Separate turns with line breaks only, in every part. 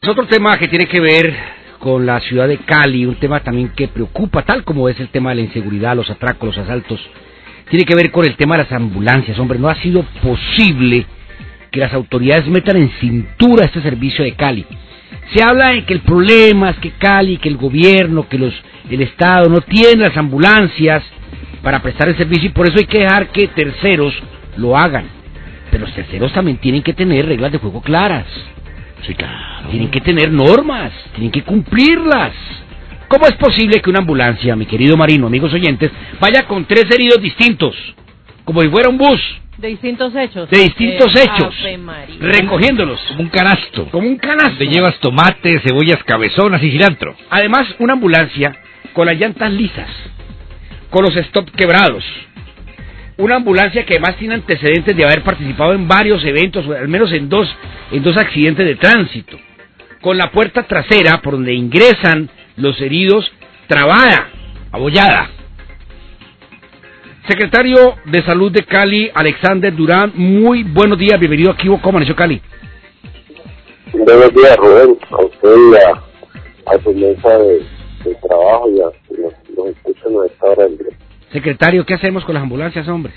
Otro tema que tiene que ver con la ciudad de Cali, un tema también que preocupa, tal como es el tema de la inseguridad, los atracos, los asaltos, tiene que ver con el tema de las ambulancias. Hombre, no ha sido posible que las autoridades metan en cintura este servicio de Cali. Se habla de que el problema es que Cali, que el gobierno, que el Estado no tiene las ambulancias para prestar el servicio y por eso hay que dejar que terceros lo hagan. Pero los terceros también tienen que tener reglas de juego claras.
Sí, claro.
Tienen que tener normas, tienen que cumplirlas. ¿Cómo es posible que una ambulancia, mi querido Marino, amigos oyentes, vaya con 3 heridos distintos, como si fuera un bus?
De distintos hechos.
De distintos hechos, recogiéndolos.
Como un canasto.
Como un canasto.
Te llevas tomates, cebollas cabezonas y cilantro.
Además, una ambulancia con las llantas lisas, con los stop quebrados. Una ambulancia que además tiene antecedentes de haber participado en varios eventos, o al menos en dos accidentes de tránsito. Con la puerta trasera, por donde ingresan los heridos, trabada, abollada. Secretario de Salud de Cali, Alexander Durán, muy buenos días, bienvenido aquí. ¿Cómo amaneció Cali?
Buenos días, Rubén, a usted y a su mesa de trabajo y a los escuchan a esta hora del día.
Secretario, ¿qué hacemos con las ambulancias, hombre?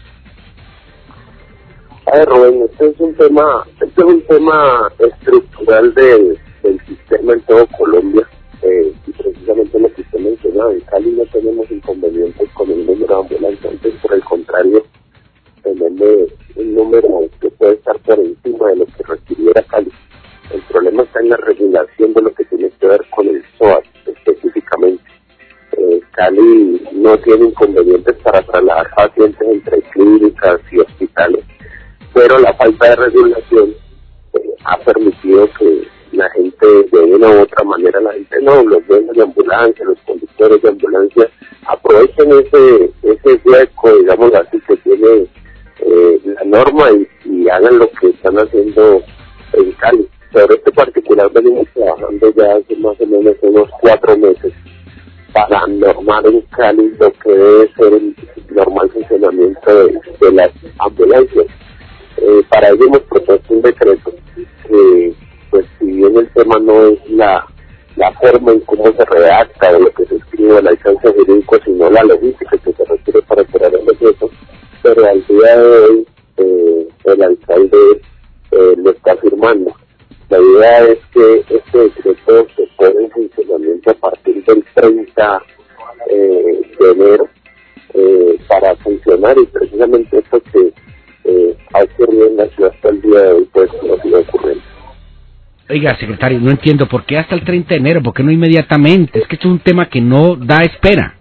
A ver, Rubén, este es un tema estructural del sistema en todo Colombia, y precisamente lo que usted mencionaba, en Cali no tenemos inconvenientes con el número de ambulancias, antes por el contrario, tenemos un número que puede estar por encima de lo que requiriera Cali. El problema está en la regulación de lo que tiene que ver con el SOAT específicamente. Cali no tiene inconvenientes para trasladar pacientes entre clínicas y hospitales, pero la falta de regulación ha permitido que la gente, de una u otra manera, los dueños de ambulancia, los conductores de ambulancia, aprovechen ese hueco, digamos así, que tiene la norma y hagan lo que están haciendo en Cali. Sobre este particular venimos trabajando ya hace más o menos unos 4 meses para normar en Cali lo que debe ser el normal funcionamiento de las ambulancias. Para ello hemos propuesto un decreto que, pues si bien el tema no es la forma en cómo se redacta o lo que se escribe al alcance jurídico, sino la logística que se requiere para operar el decreto, pero al día de hoy el alcalde lo está firmando. La idea es que este decreto se pone en funcionamiento a partir del 30 de enero para funcionar, y precisamente esto que ha ocurrido en la ciudad hasta el día de hoy, pues no sigue ocurriendo.
Oiga, secretario, no entiendo, ¿por qué hasta el 30 de enero? ¿Por qué no inmediatamente? Es que esto es un tema que no da espera.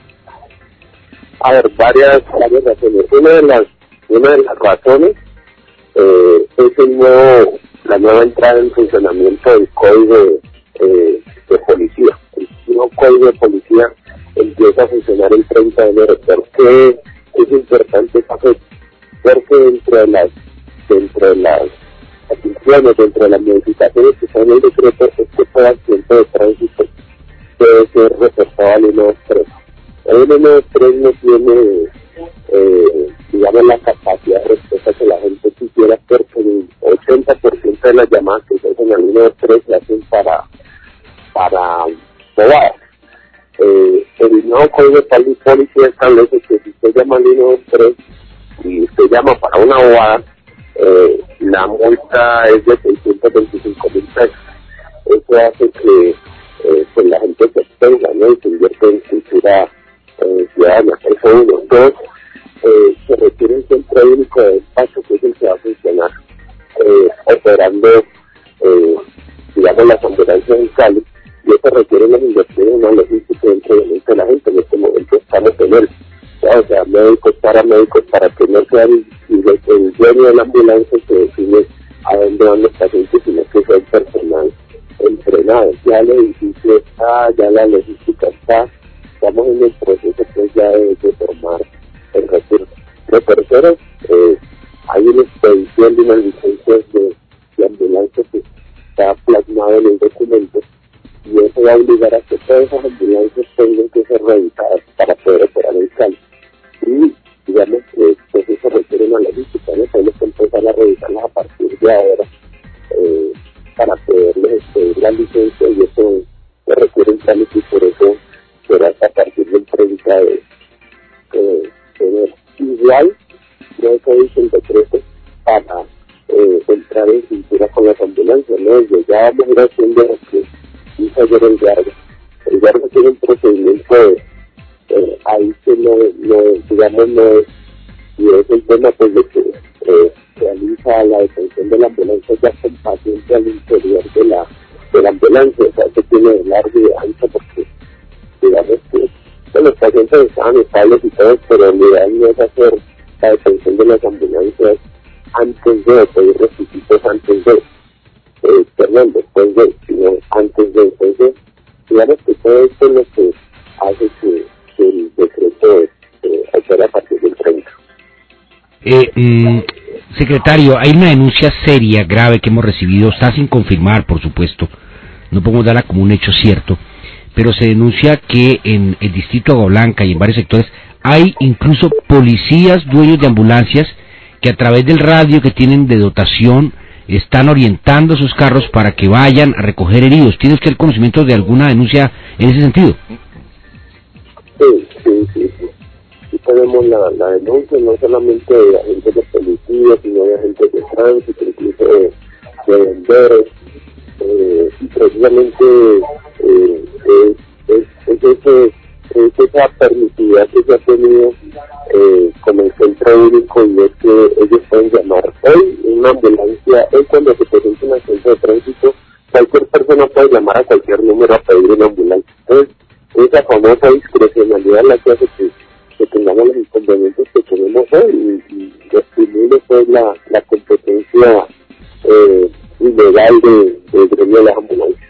A ver, varias razones. Una de las razones es la nueva entrada en funcionamiento del código de policía. El nuevo código de policía empieza a funcionar el 30 de enero. ¿Por qué es importante esa fecha? Porque dentro de las asunciones, dentro de las modificaciones que están en el decreto, es que todo accidente de tránsito debe ser reportado al 123. El 123 no tiene, digamos, la capacidad de respuesta que la gente quisiera, porque el 80% de las llamadas que se hacen al 123 se hacen para bobadas. El nuevo código de policía establece que si usted llama al 123 y usted llama para una bobada, la multa es de 625.000 pesos. Eso hace que pues la gente se extenga, ¿no? Y se invierte en cultura ciudadana. Eso uno. Dos, se requiere un centro único de despacho, que es el que va a funcionar operando, digamos, las ambulancias en Cali, y eso requiere una inversión en una logística dentro de la gente. En este momento estamos en él. O sea, médicos, paramédicos, para que no sea el dueño de la ambulancia que define a dónde van los pacientes, sino que sea el personal entrenado. Ya el edificio está, ya la logística está, estamos en el proceso pues ya de formar el recurso. Lo tercero, hay una expedición de unas licencias de ambulancia que está plasmado en el documento, y eso va a obligar a que todas esas ambulancias tengan que ser revisadas para poder operar en Cali. Y digamos que pues eso requiere una logística, ¿no? Tenemos que empezar a revisarlas a partir de ahora para poderles la licencia y eso se requiere un trámite y por eso será hasta a partir del 30 de enero. Igual, no se dice el decreto para entrar en cintura con las ambulancias, ¿no? Desde ya vamos a ir haciendo lo que hizo ayer el Garda. El Garda tiene un procedimiento ahí que no es, y es el tema pues de que realiza la detención de la ambulancia ya con paciente al interior de la ambulancia, o sea, que tiene largo y de ancho porque digamos que los pacientes estaban estables y todo, pero lo ideal no es hacer la detención de las ambulancias antes de pedir requisitos, antes de, perdón, después de, sino antes de. Entonces, digamos que todo esto es lo que hace que el decreto opere a partir del 30.
Secretario, hay una denuncia seria, grave que hemos recibido, está sin confirmar, por supuesto, no podemos darla como un hecho cierto, pero se denuncia que en el distrito de Agua Blanca y en varios sectores hay incluso policías dueños de ambulancias que a través del radio que tienen de dotación están orientando sus carros para que vayan a recoger heridos. ¿Tiene usted el conocimiento de alguna denuncia en ese sentido?
Sí. Sí tenemos la denuncia, no solamente de agentes de policía, sino de agentes de tránsito, incluso de bomberos, y precisamente es esa permisividad que se ha tenido con el centro único, y es que ellos pueden llamar hoy una ambulancia, hoy cuando se presenta un accidente de tránsito, cualquier persona puede llamar a cualquier número a pedir una ambulancia. Entonces, esa famosa discrecionalidad es la que hace que tengamos los inconvenientes que tenemos hoy y disminuye pues la competencia ilegal del gremio de las ambulancias.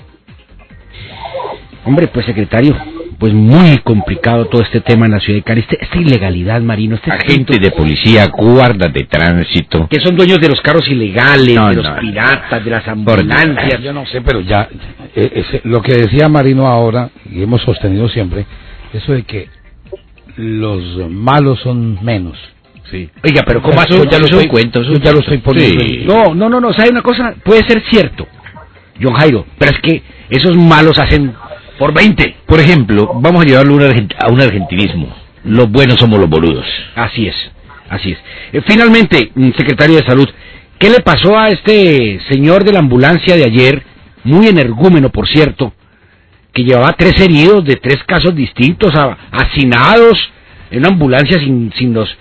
Hombre, pues secretario, pues muy complicado todo este tema en la ciudad de Cali, esta ilegalidad, Marino,
agentes de policía, guardas de tránsito,
que son dueños de los carros ilegales, de los piratas, de las ambulancias.
Yo no sé, pero ya lo que decía Marino ahora, y hemos sostenido siempre, eso de que los malos son menos.
Sí.
Oiga, pero ¿cómo
eso ya lo estoy poniendo.
Sí. No, ¿sabe una cosa? Puede ser cierto, John Jairo, pero es que esos malos hacen por 20.
Por ejemplo, vamos a llevarlo a un argentinismo. Los buenos somos los boludos.
Así es. Finalmente, secretario de Salud, ¿qué le pasó a este señor de la ambulancia de ayer, muy energúmeno, por cierto, que llevaba 3 heridos de 3 casos distintos, hacinados en una ambulancia sin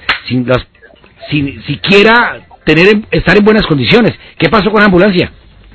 siquiera estar en buenas condiciones? ¿Qué pasó con la ambulancia?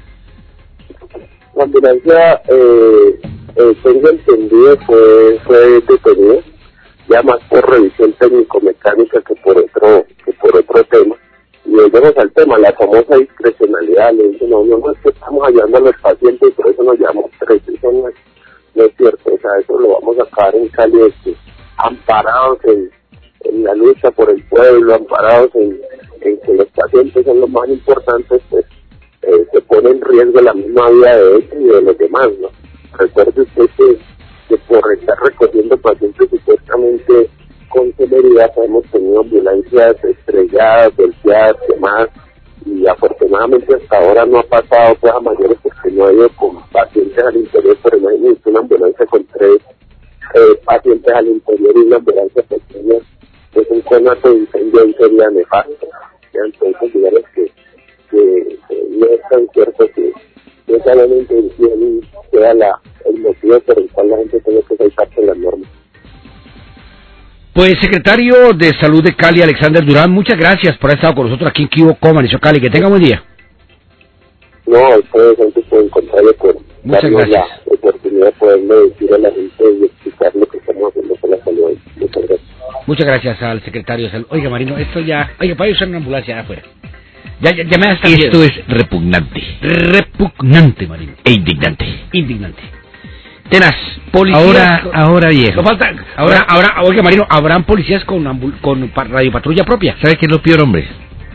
La ambulancia, tengo entendido, fue detenida, ya más por revisión técnico-mecánica que por otro tema. Y volvemos al tema, la famosa discrecionalidad. Le dicen, no es que estamos ayudando a los pacientes y por eso nos llevamos 3. Eso no es cierto, o sea, eso lo vamos a acabar en Cali, amparados en la lucha por el pueblo, amparados en que los pacientes son los más importantes, pues se pone en riesgo la misma vida de ellos y de los demás, ¿no? Recuerde usted que por estar recogiendo pacientes supuestamente con celeridad hemos tenido ambulancias estrelladas, golpeadas, quemadas, y afortunadamente hasta ahora no ha pasado pues a mayores porque no ha ido con pacientes al interior, pero imagínense una ambulancia con 3 pacientes al interior y una ambulancia pequeña, es un conato de incendio ahí sería nefasto. Entonces digamos que no es tan cierto que esa buena intención sea el motivo por el cual la gente tiene que saltarse las normas.
Pues secretario de Salud de Cali, Alexander Durán, muchas gracias por haber estado con nosotros aquí en Kibo Comanizó Cali. Que tenga buen día.
No, ustedes antes por el contrario, por darnos la oportunidad de poderle decir a la gente y explicar lo que estamos haciendo con la salud. Muchas gracias.
Muchas gracias al secretario de Salud. Oiga, Marino, esto ya... Oiga, para usar una ambulancia afuera. Ya me da hasta miedo.
Esto es repugnante.
Repugnante, Marino.
E indignante.
Tenaz, policías...
Ahora viejo.
No falta... Ahora, oiga, Marino, ¿habrán policías con radiopatrulla propia?
¿Sabe qué es lo peor, hombre?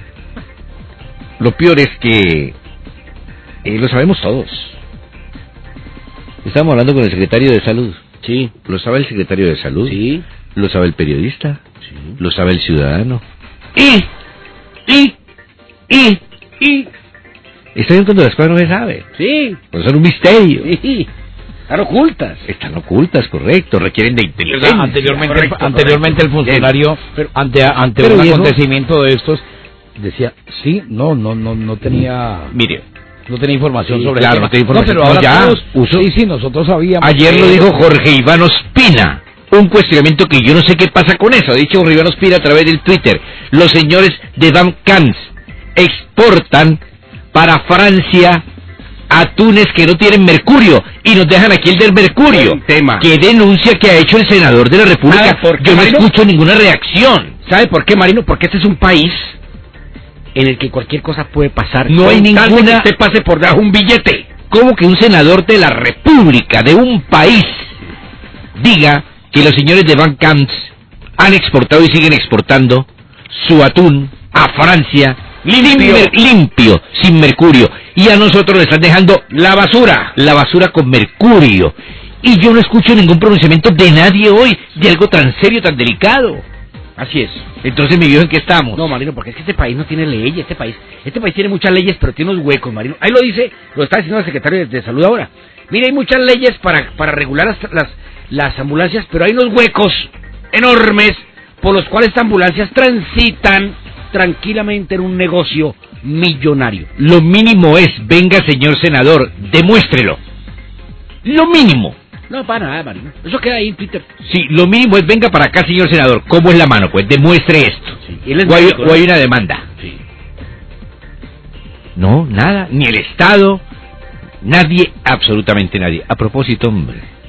Lo peor es que... lo sabemos todos. Estamos hablando con el secretario de Salud.
Sí.
¿Lo sabe el secretario de Salud?
Sí.
¿Lo sabe el periodista?
Sí.
¿Lo sabe el ciudadano? Está bien cuando las cosas no se saben.
Sí.
Pues son un misterio.
Sí. Están ocultas.
Están ocultas, correcto. Requieren de inteligencia.
Anteriormente el funcionario, ante
pero
un
viejo,
acontecimiento de estos, decía, sí, no tenía...
Mire,
no tenía información sobre
claro,
el tema.
no tenía información.
No, pero ahora
ya
todos, sí, nosotros sabíamos.
Ayer lo dijo Jorge Iván Ospina. Un cuestionamiento que yo no sé qué pasa con eso. Ha dicho Jorge Iván Ospina a través del Twitter. Los señores de Van Camps exportan para Francia atunes que no tienen mercurio y nos dejan aquí el del mercurio.
Buen tema.
¿Qué denuncia que ha hecho el senador de la República?
¿Sabe por qué,
Yo no
Marino?
escucho ninguna reacción.
¿Sabe por qué, Marino? Porque este es un país en el que cualquier cosa puede pasar.
No hay
Con tal de
ninguna-
que usted pase por debajo un billete.
¿Cómo que un senador de la República, de un país, diga que los señores de Van Camps han exportado y siguen exportando su atún a Francia limpio, sin mercurio, y a nosotros le están dejando la basura con mercurio? Y yo no escucho ningún pronunciamiento de nadie hoy de algo tan serio, tan delicado.
Así es.
Entonces, mi viejo, ¿en qué estamos?
No, Marino, porque es que este país no tiene leyes. Este país tiene muchas leyes, pero tiene unos huecos, Marino. Ahí lo dice, lo está diciendo el secretario de Salud ahora. Mira, hay muchas leyes para regular las ambulancias, pero hay unos huecos enormes por los cuales estas ambulancias transitan tranquilamente en un negocio millonario.
Lo mínimo es, venga, señor senador, demuéstrelo. Lo mínimo.
No, para nada, Marino. Eso queda ahí en Twitter.
Sí, lo mínimo es, venga para acá, señor senador. ¿Cómo es la mano? Pues demuestre esto.
Sí, él es
O hay,
médico, ¿no?
o hay una demanda.
Sí.
No, nada. Ni el Estado. Nadie, absolutamente nadie. A propósito, hombre.